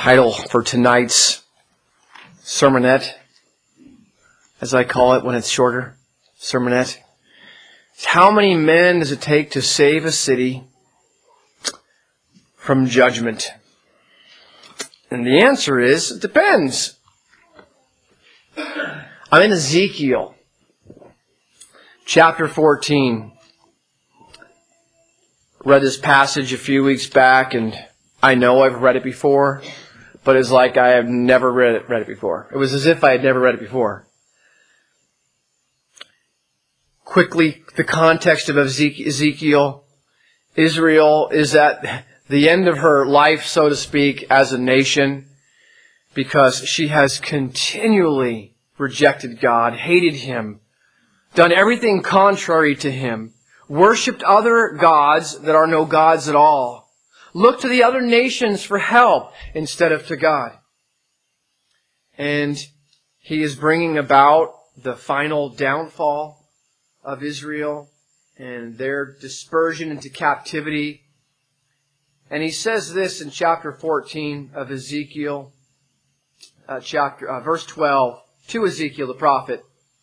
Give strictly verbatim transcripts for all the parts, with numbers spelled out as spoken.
Title for tonight's sermonette, as I call it when it's shorter, sermonette. How many men does it take to save a city from judgment? And the answer is, it depends. I'm in Ezekiel, chapter fourteen. Read this passage a few weeks back, and I know I've read it before, but it's like I have never read it, read it before. It was as if I had never read it before. Quickly, the context of Ezekiel. Israel is at the end of her life, so to speak, as a nation, because she has continually rejected God, hated Him, done everything contrary to Him, worshipped other gods that are no gods at all, looked to the other nations for help instead of to God. And He is bringing about the final downfall of Israel and their dispersion into captivity. And He says this in chapter fourteen of Ezekiel, uh, chapter uh, verse twelve, to Ezekiel the prophet.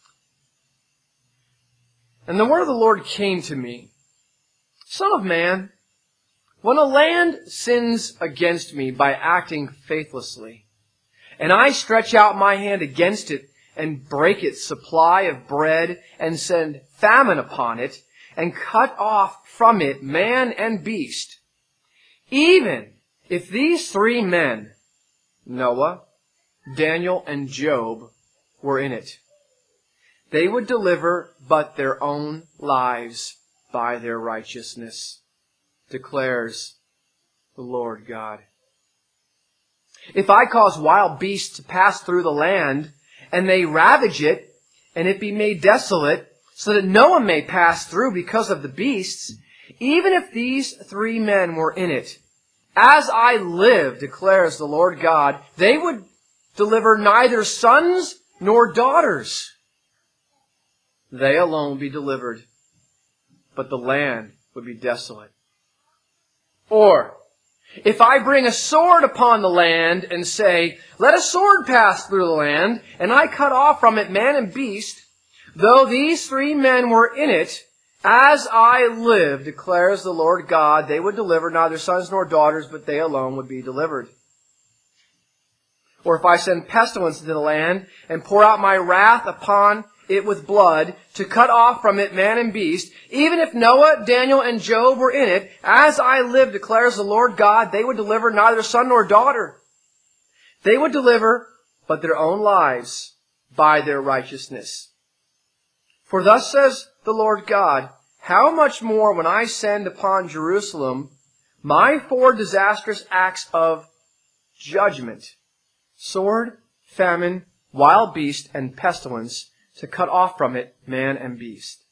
And the word of the Lord came to me, Son of man, when a land sins against me by acting faithlessly, and I stretch out my hand against it and break its supply of bread and send famine upon it and cut off from it man and beast, even if these three men, Noah, Daniel, and Job, were in it, they would deliver but their own lives by their righteousness, declares the Lord God. If I cause wild beasts to pass through the land, and they ravage it, and it be made desolate, so that no one may pass through because of the beasts, even if these three men were in it, as I live, declares the Lord God, they would deliver neither sons nor daughters. They alone would be delivered, but the land would be desolate. Or, if I bring a sword upon the land and say, let a sword pass through the land, and I cut off from it man and beast, though these three men were in it, as I live, declares the Lord God, they would deliver neither sons nor daughters, but they alone would be delivered. Or if I send pestilence into the land and pour out my wrath upon it with blood, to cut off from it man and beast, even if Noah, Daniel, and Job were in it, as I live, declares the Lord God, they would deliver neither son nor daughter. They would deliver but their own lives by their righteousness. For thus says the Lord God, how much more when I send upon Jerusalem my four disastrous acts of judgment, sword, famine, wild beast, and pestilence, to cut off from it man and beast.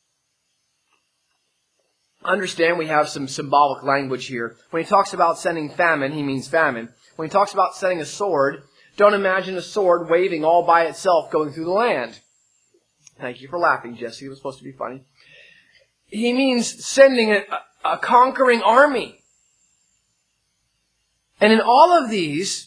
Understand we have some symbolic language here. When He talks about sending famine, He means famine. When He talks about sending a sword, don't imagine a sword waving all by itself going through the land. Thank you for laughing, Jesse. It was supposed to be funny. He means sending a, a conquering army. And in all of these,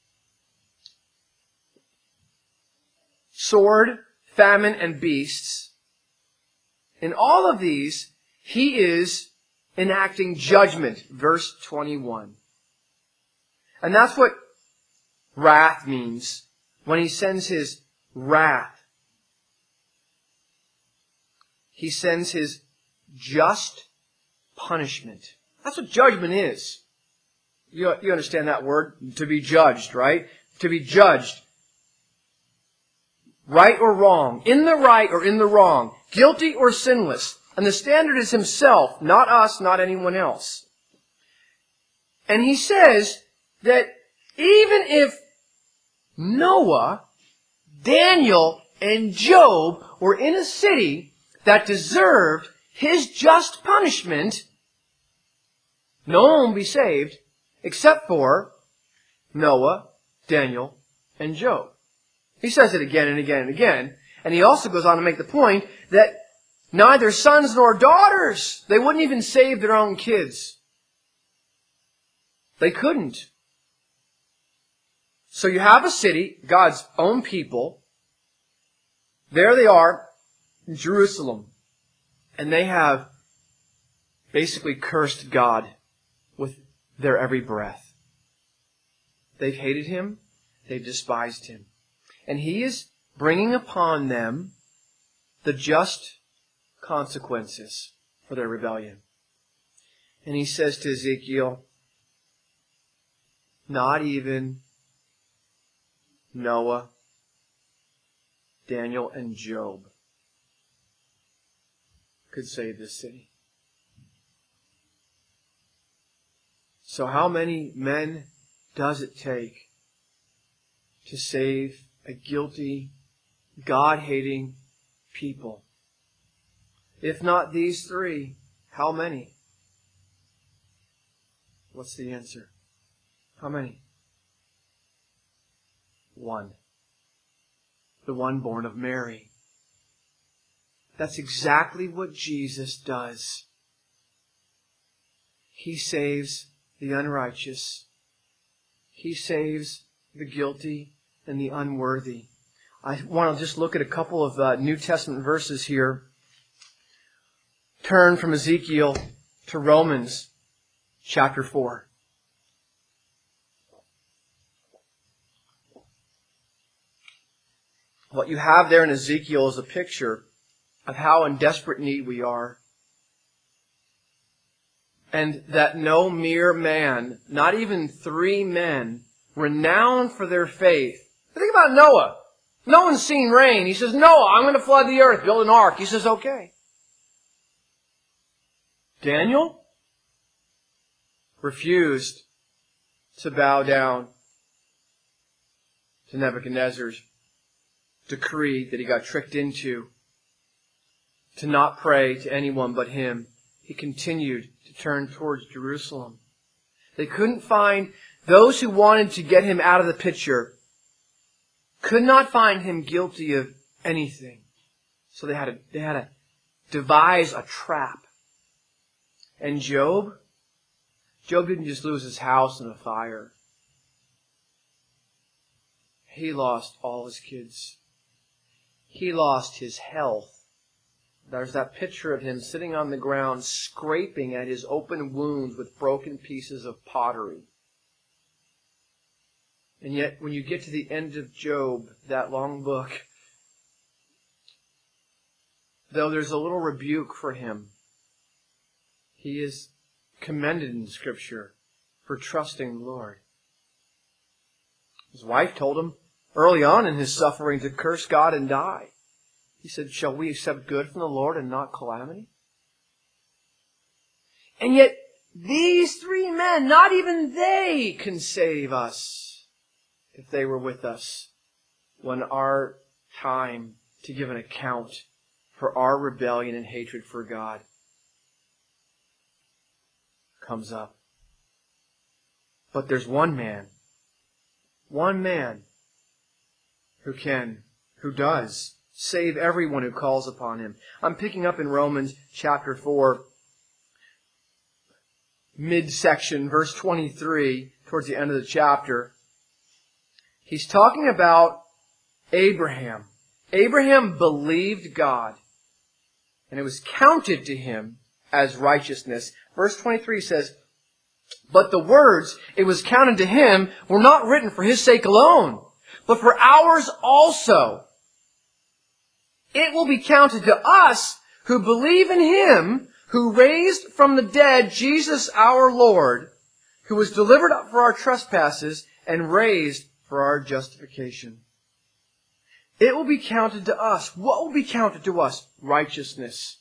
sword, famine, and beasts, in all of these, He is enacting judgment. Verse twenty-one. And that's what wrath means when He sends His wrath. He sends His just punishment. That's what judgment is. You, you understand that word? To be judged, right? To be judged. Right or wrong, in the right or in the wrong, guilty or sinless. And the standard is Himself, not us, not anyone else. And He says that even if Noah, Daniel, and Job were in a city that deserved His just punishment, no one will be saved except for Noah, Daniel, and Job. He says it again and again and again. And He also goes on to make the point that neither sons nor daughters, they wouldn't even save their own kids. They couldn't. So you have a city, God's own people. There they are in Jerusalem. And they have basically cursed God with their every breath. They've hated Him. They've despised Him. And He is bringing upon them the just consequences for their rebellion. And He says to Ezekiel, not even Noah, Daniel, and Job could save this city. So how many men does it take to save a guilty, God-hating people? If not these three, how many? What's the answer? How many? One. The one born of Mary. That's exactly what Jesus does. He saves the unrighteous. He saves the guilty and the unworthy. I want to just look at a couple of uh, New Testament verses here. Turn from Ezekiel to Romans chapter four. What you have there in Ezekiel is a picture of how in desperate need we are. And that no mere man, not even three men, renowned for their faith. Think about Noah. No one's seen rain. He says, Noah, I'm going to flood the earth, build an ark. He says, okay. Daniel refused to bow down to Nebuchadnezzar's decree that he got tricked into, to not pray to anyone but him. He continued to turn towards Jerusalem. They couldn't find, those who wanted to get him out of the picture could not find him guilty of anything. So they had to, they had to devise a trap. And Job, Job didn't just lose his house in a fire. He lost all his kids. He lost his health. There's that picture of him sitting on the ground, scraping at his open wounds with broken pieces of pottery. And yet, when you get to the end of Job, that long book, though there's a little rebuke for him, he is commended in Scripture for trusting the Lord. His wife told him early on in his suffering to curse God and die. He said, shall we accept good from the Lord and not calamity? And yet, these three men, not even they can save us if they were with us when our time to give an account for our rebellion and hatred for God comes up. But there's one man, one man who can, who does save everyone who calls upon Him. I'm picking up in Romans chapter four, midsection, verse twenty-three, towards the end of the chapter. He's talking about Abraham. Abraham believed God, and it was counted to him as righteousness. Verse twenty-three says, but the words, it was counted to him, were not written for his sake alone, but for ours also. It will be counted to us who believe in Him who raised from the dead Jesus our Lord, who was delivered up for our trespasses and raised for our justification. It will be counted to us. What will be counted to us? Righteousness.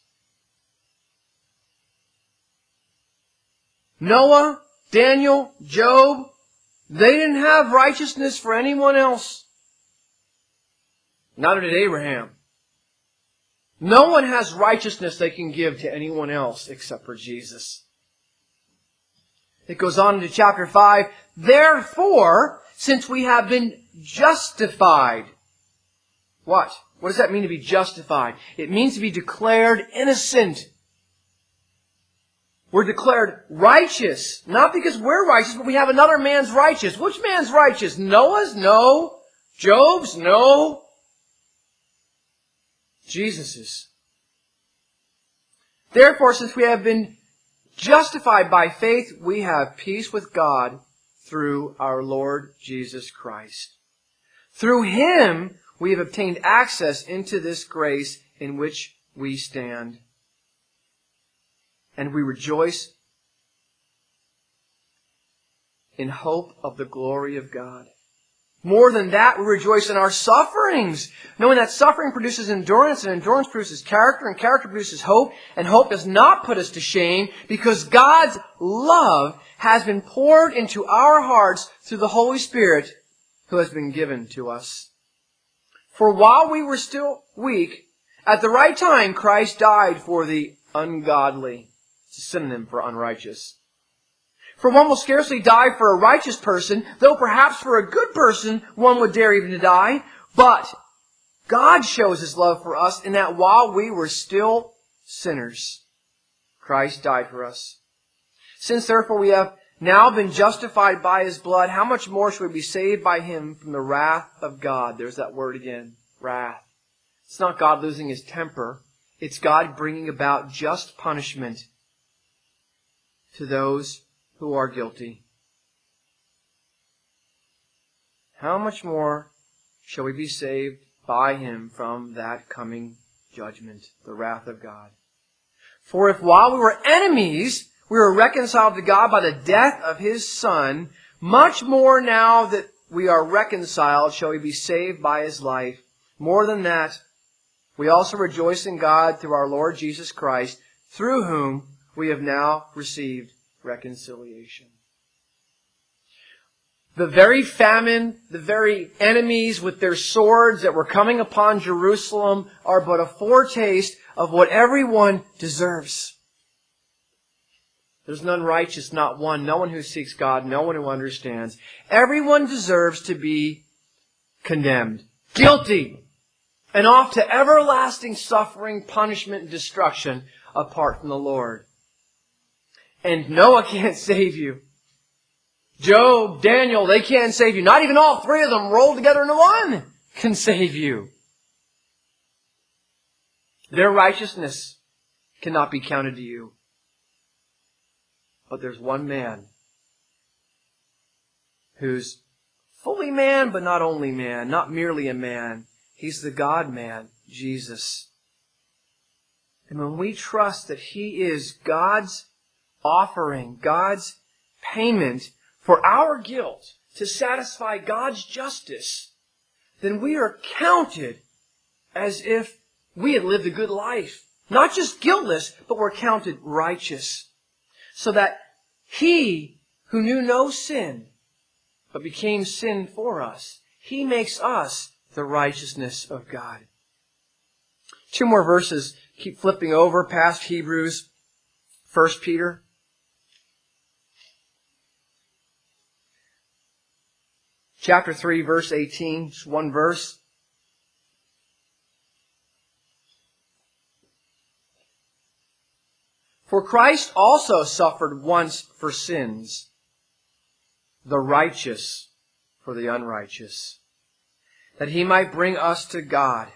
Noah, Daniel, Job, they didn't have righteousness for anyone else. Neither did Abraham. No one has righteousness they can give to anyone else except for Jesus. It goes on into chapter five. Therefore, since we have been justified. What? What does that mean to be justified? It means to be declared innocent. We're declared righteous, not because we're righteous, but we have another man's righteous. Which man's righteous? Noah's? No. Job's? No. Jesus's. Therefore, since we have been justified by faith, we have peace with God through our Lord Jesus Christ. Through Him, we have obtained access into this grace in which we stand. And we rejoice in hope of the glory of God. More than that, we rejoice in our sufferings, knowing that suffering produces endurance, and endurance produces character, and character produces hope, and hope does not put us to shame, because God's love has been poured into our hearts through the Holy Spirit who has been given to us. For while we were still weak, at the right time Christ died for the ungodly. It's a synonym for unrighteous. For one will scarcely die for a righteous person, though perhaps for a good person one would dare even to die. But God shows His love for us in that while we were still sinners, Christ died for us. Since therefore we have now been justified by His blood, how much more shall we be saved by Him from the wrath of God? There's that word again, wrath. It's not God losing His temper. It's God bringing about just punishment to those who are guilty. How much more shall we be saved by Him from that coming judgment, the wrath of God? For if while we were enemies, we were reconciled to God by the death of His Son, much more now that we are reconciled shall we be saved by His life. More than that, we also rejoice in God through our Lord Jesus Christ, through whom we have now received reconciliation. The very famine, the very enemies with their swords that were coming upon Jerusalem are but a foretaste of what everyone deserves. There's none righteous, not one. No one who seeks God, no one who understands. Everyone deserves to be condemned, guilty, and off to everlasting suffering, punishment, and destruction apart from the Lord. And Noah can't save you. Job, Daniel, they can't save you. Not even all three of them rolled together into one can save you. Their righteousness cannot be counted to you. But there's one man who's fully man, but not only man, not merely a man. He's the God-man, Jesus. And when we trust that He is God's offering, God's payment for our guilt to satisfy God's justice, then we are counted as if we had lived a good life. Not just guiltless, but we're counted righteous. So that He who knew no sin, but became sin for us, He makes us the righteousness of God. Two more verses. Keep flipping over past Hebrews. First Peter. Chapter three, verse eighteen. Just one verse. For Christ also suffered once for sins, the righteous for the unrighteous, that He might bring us to God,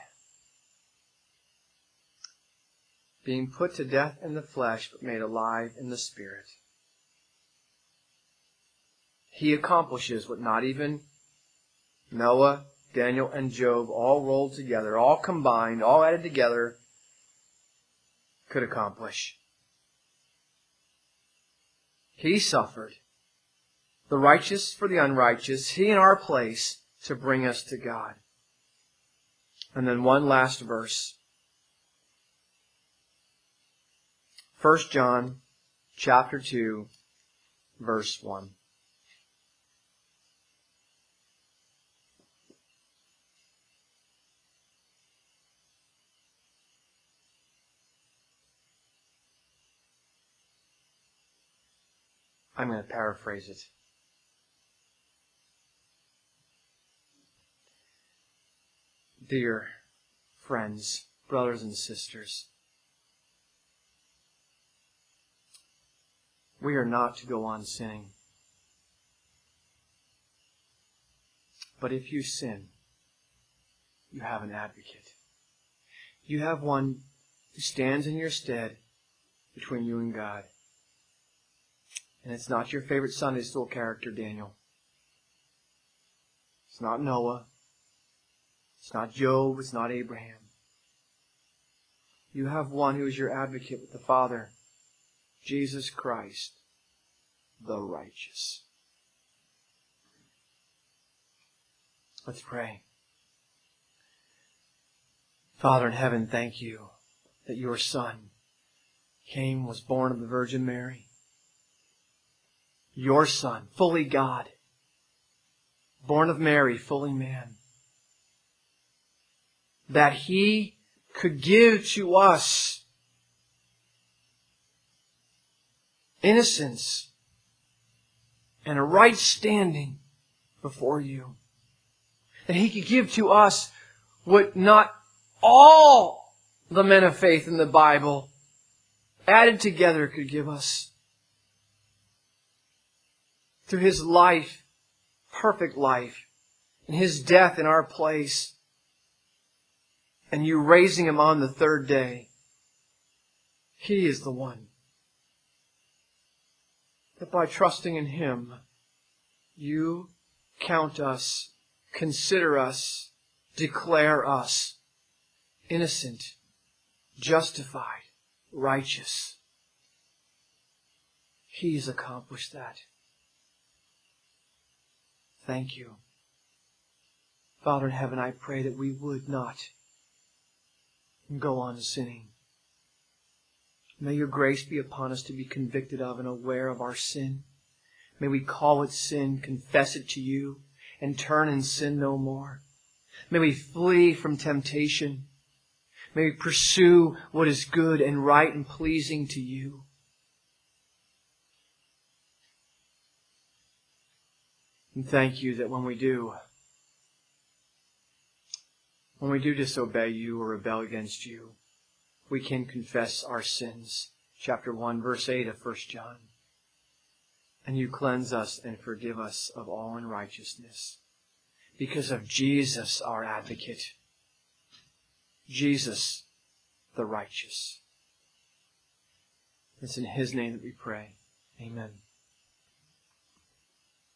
being put to death in the flesh, but made alive in the Spirit. He accomplishes what not even Noah, Daniel, and Job all rolled together, all combined, all added together, could accomplish. He suffered, the righteous for the unrighteous, He in our place to bring us to God. And then one last verse. First John chapter two, verse one. I'm going to paraphrase it. Dear friends, brothers and sisters, we are not to go on sinning. But if you sin, you have an advocate. You have one who stands in your stead between you and God. And it's not your favorite Sunday school character, Daniel. It's not Noah. It's not Job. It's not Abraham. You have one who is your advocate with the Father, Jesus Christ, the righteous. Let's pray. Father in heaven, thank you that your Son came, was born of the Virgin Mary. Your Son, fully God, born of Mary, fully man. That He could give to us innocence and a right standing before you. That He could give to us what not all the men of faith in the Bible added together could give us. Through His life, perfect life, and His death in our place, and you raising Him on the third day, He is the one that by trusting in Him, you count us, consider us, declare us innocent, justified, righteous. He's accomplished that. Thank you. Father in heaven, I pray that we would not go on sinning. May your grace be upon us to be convicted of and aware of our sin. May we call it sin, confess it to you, and turn and sin no more. May we flee from temptation. May we pursue what is good and right and pleasing to you. And thank you that when we do, when we do disobey you or rebel against you, we can confess our sins. Chapter one, verse eight of First John. And you cleanse us and forgive us of all unrighteousness. Because of Jesus, our advocate. Jesus, the righteous. It's in His name that we pray. Amen.